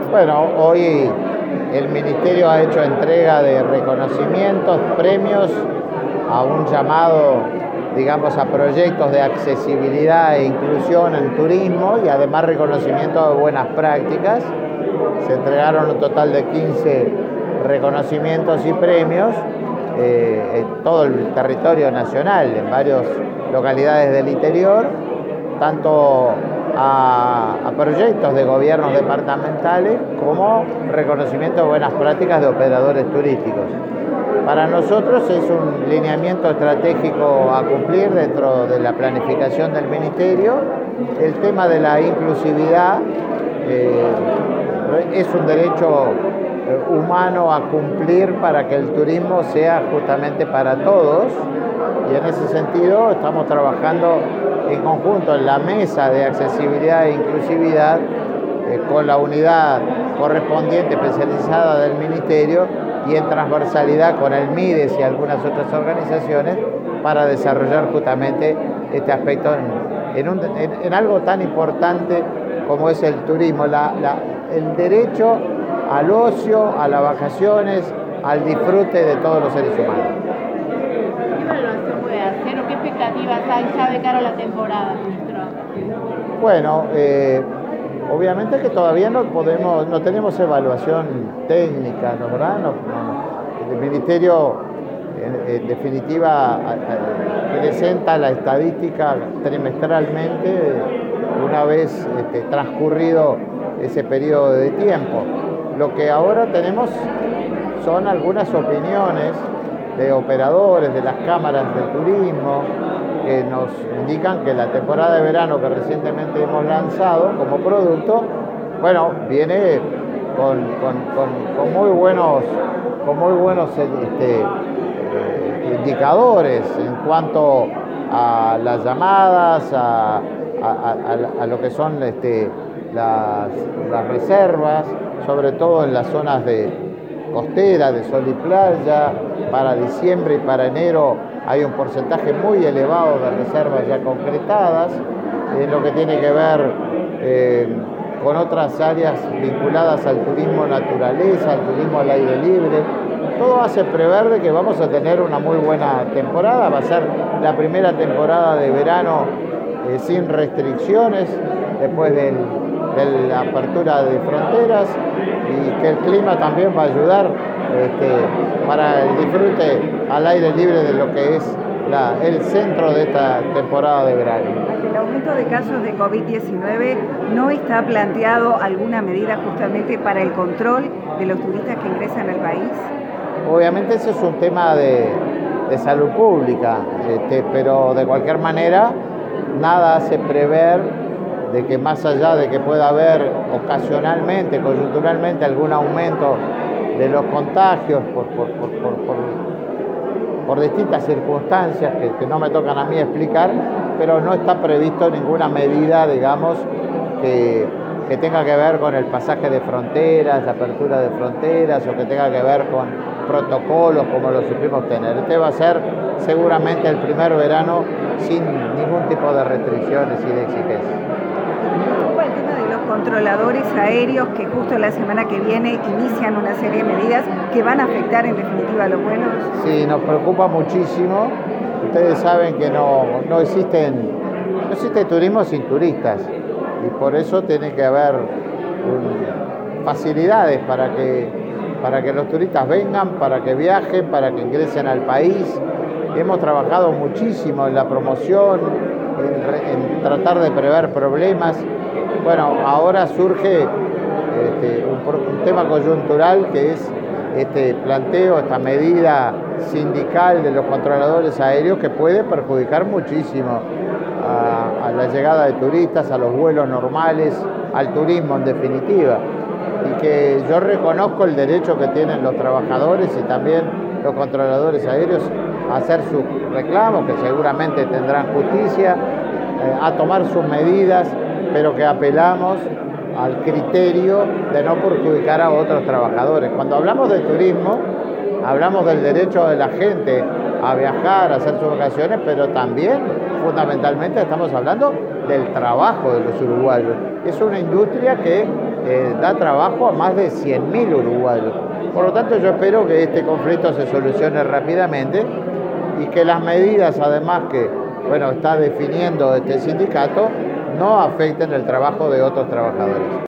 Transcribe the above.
Bueno, hoy el Ministerio ha hecho entrega de reconocimientos, premios a un llamado, digamos, a proyectos de accesibilidad e inclusión en turismo y además reconocimiento de buenas prácticas. Se entregaron un total de 15 reconocimientos y premios en todo el territorio nacional, en varias localidades del interior, tanto a proyectos de gobiernos departamentales como reconocimiento de buenas prácticas de operadores turísticos. Para nosotros es un lineamiento estratégico a cumplir dentro de la planificación del Ministerio. El tema de la inclusividad es un derecho humano a cumplir para que el turismo sea justamente para todos, y en ese sentido estamos trabajando en conjunto en la mesa de accesibilidad e inclusividad con la unidad correspondiente especializada del Ministerio y en transversalidad con el MIDES y algunas otras organizaciones para desarrollar justamente este aspecto en algo tan importante como es el turismo, el derecho al ocio, a las vacaciones, al disfrute de todos los seres humanos. ¿Qué evaluación puede hacer o qué expectativas hay ya de cara a la temporada, ministro? Bueno, obviamente que todavía no tenemos evaluación técnica, ¿no, verdad? El Ministerio, en definitiva, presenta la estadística trimestralmente una vez transcurrido ese periodo de tiempo. Lo que ahora tenemos son algunas opiniones de operadores de las cámaras de turismo que nos indican que la temporada de verano que recientemente hemos lanzado como producto, bueno, viene con muy buenos indicadores en cuanto a las llamadas, a lo que son las reservas, sobre todo en las zonas costeras de sol y playa. Para diciembre y para enero hay un porcentaje muy elevado de reservas ya concretadas, en lo que tiene que ver con otras áreas vinculadas al turismo naturaleza, al turismo al aire libre. Todo hace prever de que vamos a tener una muy buena temporada. Va a ser la primera temporada de verano sin restricciones después de la apertura de fronteras, y que el clima también va a ayudar para el disfrute al aire libre de lo que es el centro de esta temporada de verano. Ante el aumento de casos de COVID-19, ¿no está planteado alguna medida justamente para el control de los turistas que ingresan al país? Obviamente ese es un tema de salud pública, pero de cualquier manera nada hace prever de que más allá de que pueda haber ocasionalmente, coyunturalmente, algún aumento de los contagios por distintas circunstancias que no me tocan a mí explicar, pero no está previsto ninguna medida, digamos, que tenga que ver con el pasaje de fronteras, la apertura de fronteras, o que tenga que ver con protocolos como lo supimos tener. Este va a ser seguramente el primer verano sin ningún tipo de restricciones y de exigencias. El tema de los controladores aéreos, que justo la semana que viene inician una serie de medidas que van a afectar en definitiva a los vuelos. Sí, nos preocupa muchísimo. Ustedes saben que no existe turismo sin turistas, y por eso tiene que haber facilidades para que los turistas vengan, para que viajen, para que ingresen al país. Hemos trabajado muchísimo en la promoción, en tratar de prever problemas. Bueno, ahora surge un tema coyuntural, que es este planteo, esta medida sindical de los controladores aéreos, que puede perjudicar muchísimo a la llegada de turistas, a los vuelos normales, al turismo en definitiva. Y que yo reconozco el derecho que tienen los trabajadores y también los controladores aéreos a hacer sus reclamos, que seguramente tendrán justicia, a tomar sus medidas, pero que apelamos al criterio de no perjudicar a otros trabajadores. Cuando hablamos de turismo, hablamos del derecho de la gente a viajar, a hacer sus vacaciones, pero también, fundamentalmente, estamos hablando del trabajo de los uruguayos. Es una industria que da trabajo a más de 100.000 uruguayos. Por lo tanto, yo espero que este conflicto se solucione rápidamente y que las medidas, además que está definiendo este sindicato, no afecten el trabajo de otros trabajadores.